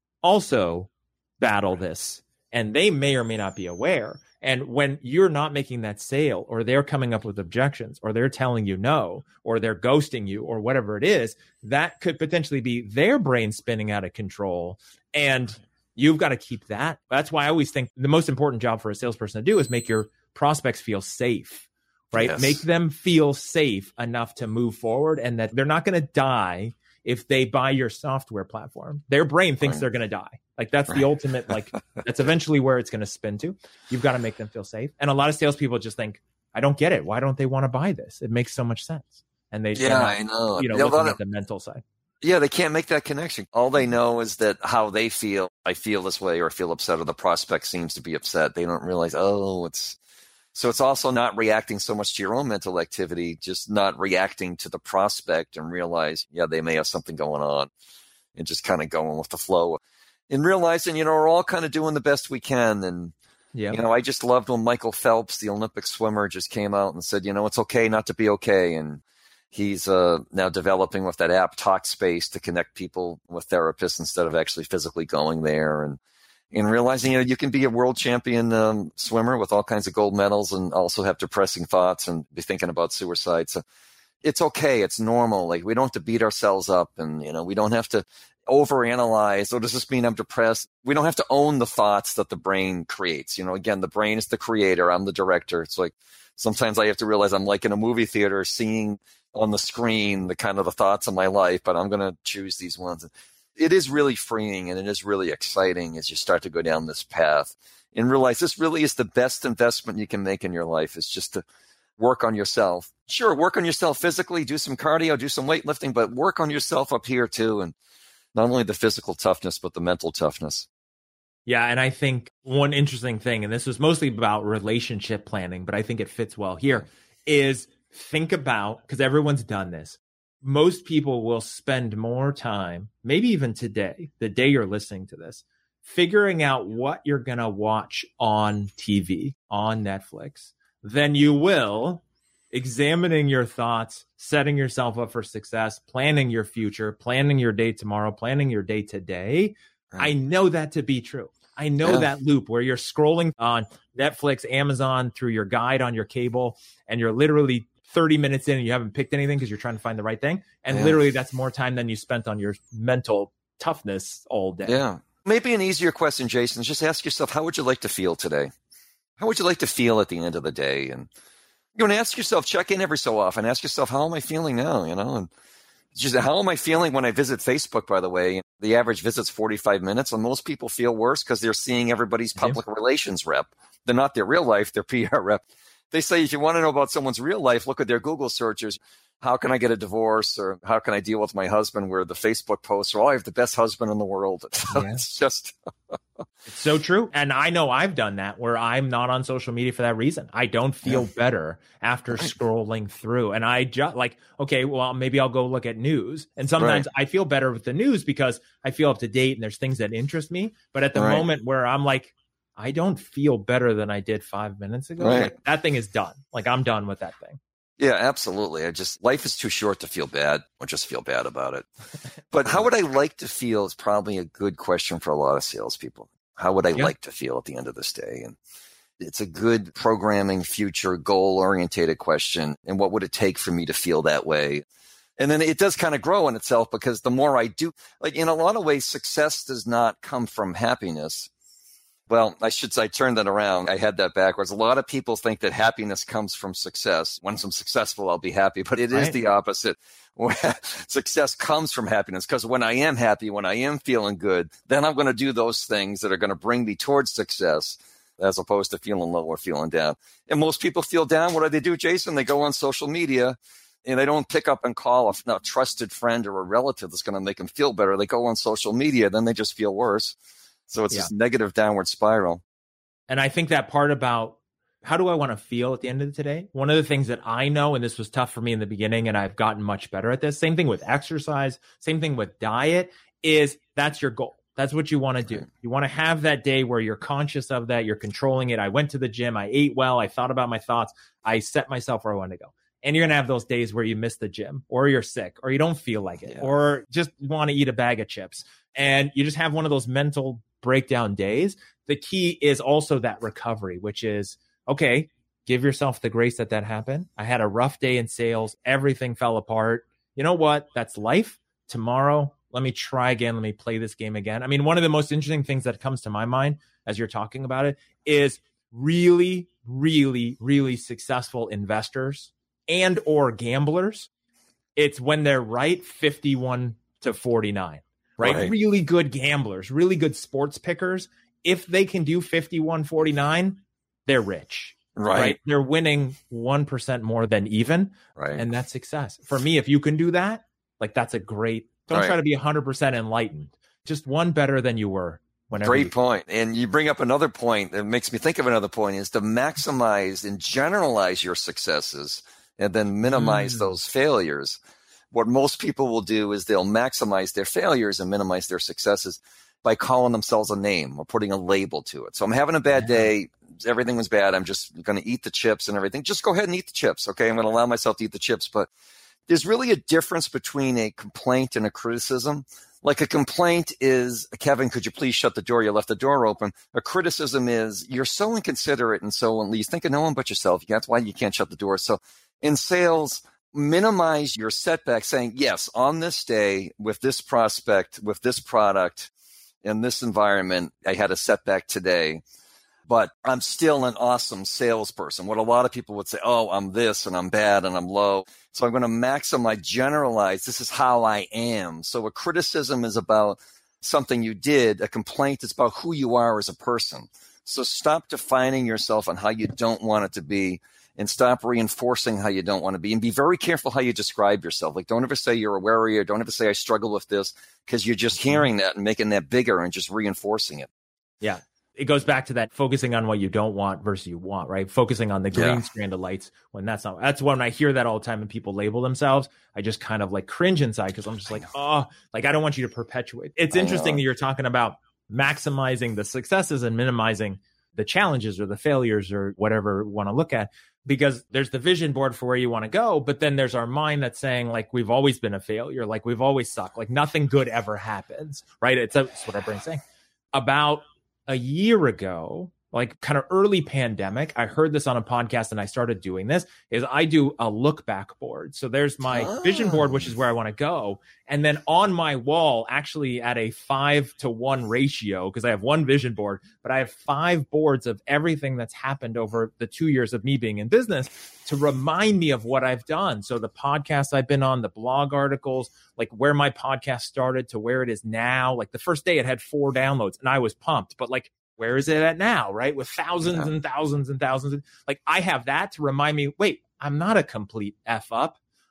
also battle this, and they may or may not be aware. And when you're not making that sale, or they're coming up with objections, or they're telling you no, or they're ghosting you, or whatever it is, that could potentially be their brain spinning out of control. And you've got to keep that. That's why I always think the most important job for a salesperson to do is make your prospects feel safe, right? Yes. Make them feel safe enough to move forward, and that they're not going to die if they buy your software platform. Their brain thinks they're going to die. Like that's the ultimate, like that's eventually where it's going to spin to. You've got to make them feel safe. And a lot of salespeople just think, I don't get it. Why don't they want to buy this? It makes so much sense. And they, I know. Looking at the mental side. Yeah, they can't make that connection. All they know is that how they feel, I feel this way or feel upset, or the prospect seems to be upset. They don't realize, so it's also not reacting so much to your own mental activity, just not reacting to the prospect and realize, they may have something going on, and just kind of going with the flow. And realizing, we're all kind of doing the best we can. And, I just loved when Michael Phelps, the Olympic swimmer, just came out and said, it's okay not to be okay. And he's now developing with that app Talkspace to connect people with therapists instead of actually physically going there. And realizing, you can be a world champion swimmer with all kinds of gold medals and also have depressing thoughts and be thinking about suicide. So it's okay. It's normal. Like, we don't have to beat ourselves up, and, we don't have to overanalyze. Does this mean I'm depressed? We don't have to own the thoughts that the brain creates. Again, the brain is the creator. I'm the director. It's like sometimes I have to realize I'm like in a movie theater seeing on the screen the kind of the thoughts of my life, but I'm going to choose these ones. It is really freeing, and it is really exciting as you start to go down this path and realize this really is the best investment you can make in your life, is just to work on yourself. Sure, work on yourself physically, do some cardio, do some weightlifting, but work on yourself up here too. And not only the physical toughness, but the mental toughness. Yeah, and I think one interesting thing, and this was mostly about relationship planning, but I think it fits well here, is think about, because everyone's done this, most people will spend more time, maybe even today, the day you're listening to this, figuring out what you're going to watch on TV, on Netflix, than you will examining your thoughts, setting yourself up for success, planning your future, planning your day tomorrow, planning your day today. Right. I know that to be true. I know that loop where you're scrolling on Netflix, Amazon, through your guide on your cable, and you're literally 30 minutes in and you haven't picked anything because you're trying to find the right thing. And literally that's more time than you spent on your mental toughness all day. Yeah. Maybe an easier question, Jason, is just ask yourself, how would you like to feel today? How would you like to feel at the end of the day? And you're going to ask yourself, check in every so often. Ask yourself, how am I feeling now? And just how am I feeling when I visit Facebook, by the way? The average visit's 45 minutes, and most people feel worse because they're seeing everybody's public relations rep. They're not their real life, their PR rep. They say if you want to know about someone's real life, look at their Google searches. how can I get a divorce, or how can I deal with my husband, where the Facebook posts are, oh, I have the best husband in the world. So it's just... It's so true. And I know I've done that where I'm not on social media for that reason. I don't feel better after scrolling through. And I just like, okay, well, maybe I'll go look at news. And sometimes I feel better with the news because I feel up to date and there's things that interest me. But at the moment where I'm like, I don't feel better than I did 5 minutes ago, like, that thing is done. Like, I'm done with that thing. Yeah, absolutely. Life is too short to feel bad or just feel bad about it. But how would I like to feel is probably a good question for a lot of salespeople. How would I like to feel at the end of this day? And it's a good programming, future, goal-orientated question. And what would it take for me to feel that way? And then it does kind of grow in itself, because the more I do, like, in a lot of ways, success does not come from happiness. Well, I turned that around. I had that backwards. A lot of people think that happiness comes from success. Once I'm successful, I'll be happy. But it is the opposite. Success comes from happiness, because when I am happy, when I am feeling good, then I'm going to do those things that are going to bring me towards success, as opposed to feeling low or feeling down. And most people feel down. What do, Jason? They go on social media and they don't pick up and call a trusted friend or a relative that's going to make them feel better. They go on social media, then they just feel worse. So it's this negative downward spiral. And I think that part about how do I want to feel at the end of the day? One of the things that I know, and this was tough for me in the beginning, and I've gotten much better at this, same thing with exercise, same thing with diet, is that's your goal. That's what you want to do. You want to have that day where you're conscious of that, you're controlling it. I went to the gym, I ate well, I thought about my thoughts, I set myself where I wanted to go. And you're going to have those days where you miss the gym, or you're sick, or you don't feel like it, or just want to eat a bag of chips. And you just have one of those mental breakdown days. The key is also that recovery, which is, okay, give yourself the grace that happened. I had a rough day in sales. Everything fell apart. You know what? That's life. Tomorrow, let me try again. Let me play this game again. I mean, one of the most interesting things that comes to my mind as you're talking about it is really, really, really successful investors and or gamblers. It's when they're right 51-49. Right? Really good gamblers, really good sports pickers. If they can do 51-49, they're rich. Right? They're winning 1% more than even. Right. And that's success. For me, if you can do that, like, that's a great, don't try to be 100% enlightened. Just one better than you were. Great point. And you bring up another point that makes me think of another point, is to maximize and generalize your successes and then minimize those failures. What most people will do is they'll maximize their failures and minimize their successes by calling themselves a name or putting a label to it. So I'm having a bad day. Everything was bad. I'm just going to eat the chips and everything. Just go ahead and eat the chips. Okay. I'm going to allow myself to eat the chips. But there's really a difference between a complaint and a criticism. Like, a complaint is, Kevin, could you please shut the door? You left the door open. A criticism is, you're so inconsiderate and so you think of no one but yourself. That's why you can't shut the door. So in sales, minimize your setback, saying, yes, on this day, with this prospect, with this product, in this environment, I had a setback today, but I'm still an awesome salesperson. What a lot of people would say, oh, I'm this and I'm bad and I'm low. So I'm going to maximize, generalize, this is how I am. So a criticism is about something you did. A complaint is about who you are as a person. So stop defining yourself on how you don't want it to be, and stop reinforcing how you don't want to be, and be very careful how you describe yourself. Like, don't ever say you're a warrior. Don't ever say I struggle with this, because you're just hearing that and making that bigger and just reinforcing it. Yeah. It goes back to that focusing on what you don't want versus you want, right? Focusing on the green strand of lights when that's when I hear that all the time and people label themselves, I just kind of like cringe inside, because I'm just like, oh, like, I don't want you to perpetuate. It's interesting that you're talking about maximizing the successes and minimizing the challenges or the failures or whatever you want to look at, because there's the vision board for where you want to go. But then there's our mind that's saying, like, we've always been a failure. Like, we've always sucked. Like, nothing good ever happens. Right. That's what our brain's saying. About a year ago, like kind of early pandemic, I heard this on a podcast and I started doing this, is I do a look back board. So there's my vision board, which is where I want to go. And then on my wall, actually at a 5-to-1 ratio, because I have one vision board, but I have 5 boards of everything that's happened over the 2 years of me being in business to remind me of what I've done. So the podcasts I've been on, the blog articles, like where my podcast started to where it is now. Like the first day it had 4 downloads and I was pumped, but like, where is it at now, right? With thousands and thousands and thousands. Like, I have that to remind me, wait, I'm not a complete F up.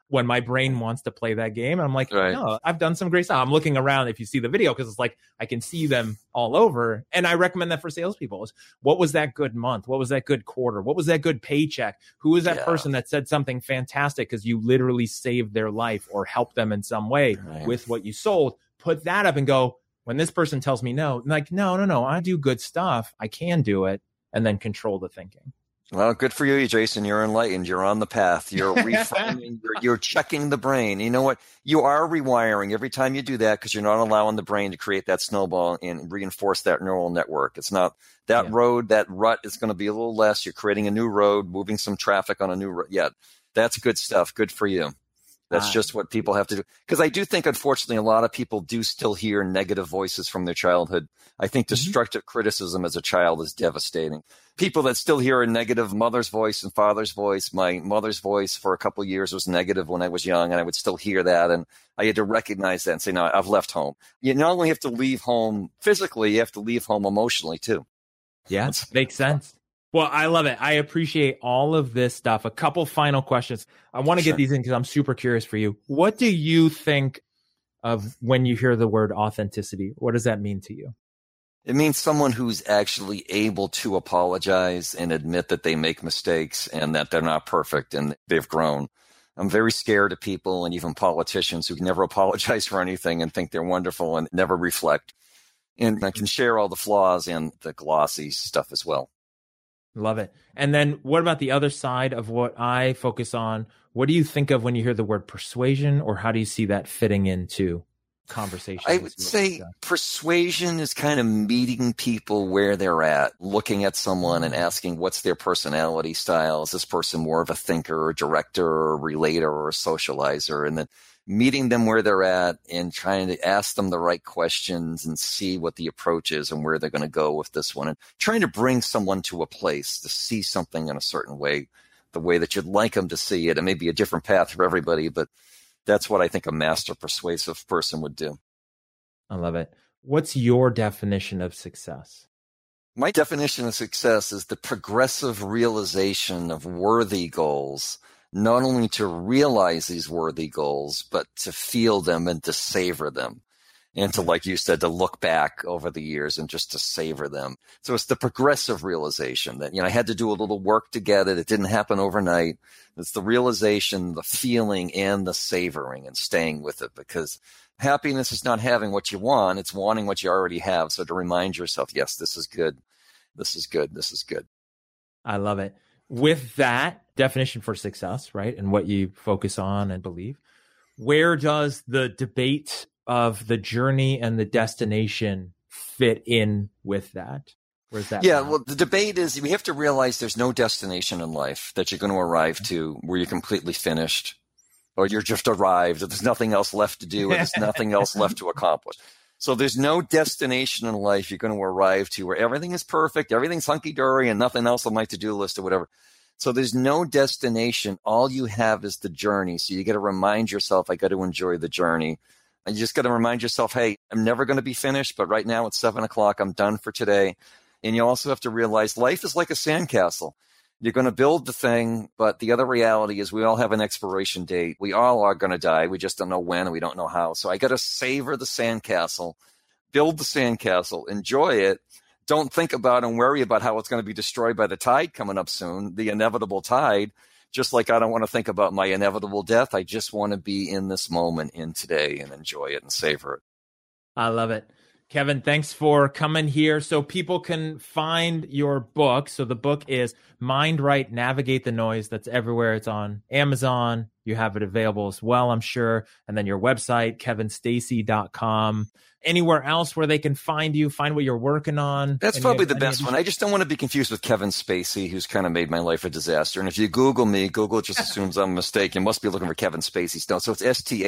when my brain wants to play that game. And I'm like, no, I've done some great stuff. I'm looking around if you see the video, because it's like I can see them all over. And I recommend that for salespeople. What was that good month? What was that good quarter? What was that good paycheck? Who was that person that said something fantastic because you literally saved their life or helped them in some way with what you sold? Put that up and go, when this person tells me no, like, no, I do good stuff. I can do it. And then control the thinking. Well, good for you, Jason. You're enlightened. You're on the path. You're reframing. You're checking the brain. You know what? You are rewiring every time you do that, because you're not allowing the brain to create that snowball and reinforce that neural network. It's not that road, that rut is going to be a little less. You're creating a new road, moving some traffic on a new road. Yeah, that's good stuff. Good for you. That's just what people have to do. Because I do think, unfortunately, a lot of people do still hear negative voices from their childhood. I think destructive criticism as a child is devastating. People that still hear a negative mother's voice and father's voice. My mother's voice for a couple of years was negative when I was young, and I would still hear that. And I had to recognize that and say, no, I've left home. You not only have to leave home physically, you have to leave home emotionally too. Yeah, makes sense. Well, I love it. I appreciate all of this stuff. A couple final questions. I want to get these in because I'm super curious for you. What do you think of when you hear the word authenticity? What does that mean to you? It means someone who's actually able to apologize and admit that they make mistakes and that they're not perfect and they've grown. I'm very scared of people and even politicians who never apologize for anything and think they're wonderful and never reflect. And I can share all the flaws and the glossy stuff as well. Love it. And then what about the other side of what I focus on? What do you think of when you hear the word persuasion, or how do you see that fitting into conversation? I would say persuasion is kind of meeting people where they're at, looking at someone and asking what's their personality style. Is this person more of a thinker or director or a relator or a socializer? And then meeting them where they're at and trying to ask them the right questions and see what the approach is and where they're going to go with this one, and trying to bring someone to a place to see something in a certain way, the way that you'd like them to see it. It may be a different path for everybody, but that's what I think a master persuasive person would do. I love it. What's your definition of success? My definition of success is the progressive realization of worthy goals, not only to realize these worthy goals, but to feel them and to savor them. And to, like you said, to look back over the years and just to savor them. So it's the progressive realization that, I had to do a little work to get it. It didn't happen overnight. It's the realization, the feeling, and the savoring and staying with it, because happiness is not having what you want. It's wanting what you already have. So to remind yourself, yes, this is good. This is good. This is good. I love it. With that definition for success, right, and what you focus on and believe, where does the debate of the journey and the destination fit in with that? Where's that? Yeah, well, the debate is we have to realize there's no destination in life that you're going to arrive to where you're completely finished, or you're just arrived, or there's nothing else left to do, or there's nothing else left to accomplish. So there's no destination in life you're going to arrive to where everything is perfect, everything's hunky-dory, and nothing else on my to-do list or whatever. So there's no destination. All you have is the journey. So you got to remind yourself, I got to enjoy the journey. And you just got to remind yourself, hey, I'm never going to be finished, but right now it's 7:00. I'm done for today. And you also have to realize life is like a sandcastle. You're going to build the thing, but the other reality is we all have an expiration date. We all are going to die. We just don't know when and we don't know how. So I got to savor the sandcastle, build the sandcastle, enjoy it. Don't think about and worry about how it's going to be destroyed by the tide coming up soon, the inevitable tide. Just like I don't want to think about my inevitable death. I just want to be in this moment, in today, and enjoy it and savor it. I love it. Kevin, thanks for coming here. So people can find your book. So the book is Mind Right, Navigate the Noise. That's everywhere. It's on Amazon. You have it available as well, I'm sure. And then your website, kevinstacy.com. Anywhere else where they can find you, find what you're working on? That's probably the best one. I just don't want to be confused with Kevin Spacey, who's kind of made my life a disaster. And if you Google me, Google just assumes I'm a mistake. You must be looking for Kevin Spacey still. So it's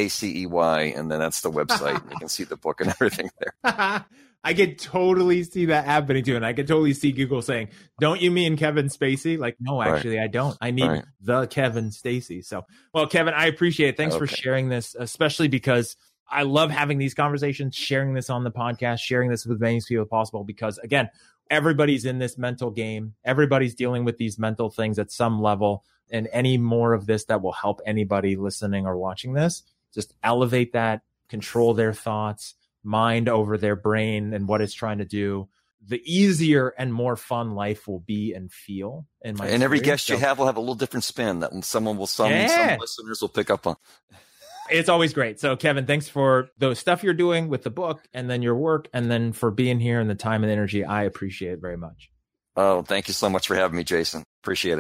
STACEY, and then that's the website. And you can see the book and everything there. I could totally see that happening too. And I could totally see Google saying, don't you mean Kevin Spacey? Like, no, actually, I don't. I need the Kevin Stacy. So, well, Kevin, I appreciate it. Thanks for sharing this, especially because I love having these conversations, sharing this on the podcast, sharing this with as many people as possible, because again, everybody's in this mental game. Everybody's dealing with these mental things at some level, and any more of this that will help anybody listening or watching this, just elevate that, control their thoughts, mind over their brain and what it's trying to do. The easier and more fun life will be and feel. And every guest you have will have a little different spin that some listeners will pick up on. It's always great. So Kevin, thanks for the stuff you're doing with the book and then your work, and then for being here and the time and energy. I appreciate it very much. Oh, thank you so much for having me, Jason. Appreciate it.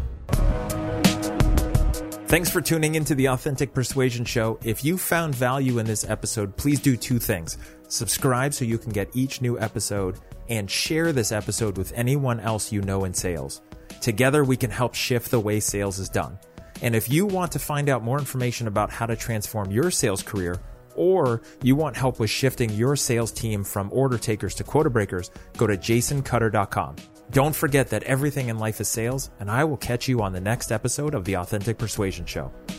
Thanks for tuning into the Authentic Persuasion Show. If you found value in this episode, please do 2 things. Subscribe so you can get each new episode, and share this episode with anyone else you know in sales. Together, we can help shift the way sales is done. And if you want to find out more information about how to transform your sales career, or you want help with shifting your sales team from order takers to quota breakers, go to jasoncutter.com. Don't forget that everything in life is sales, and I will catch you on the next episode of the Authentic Persuasion Show.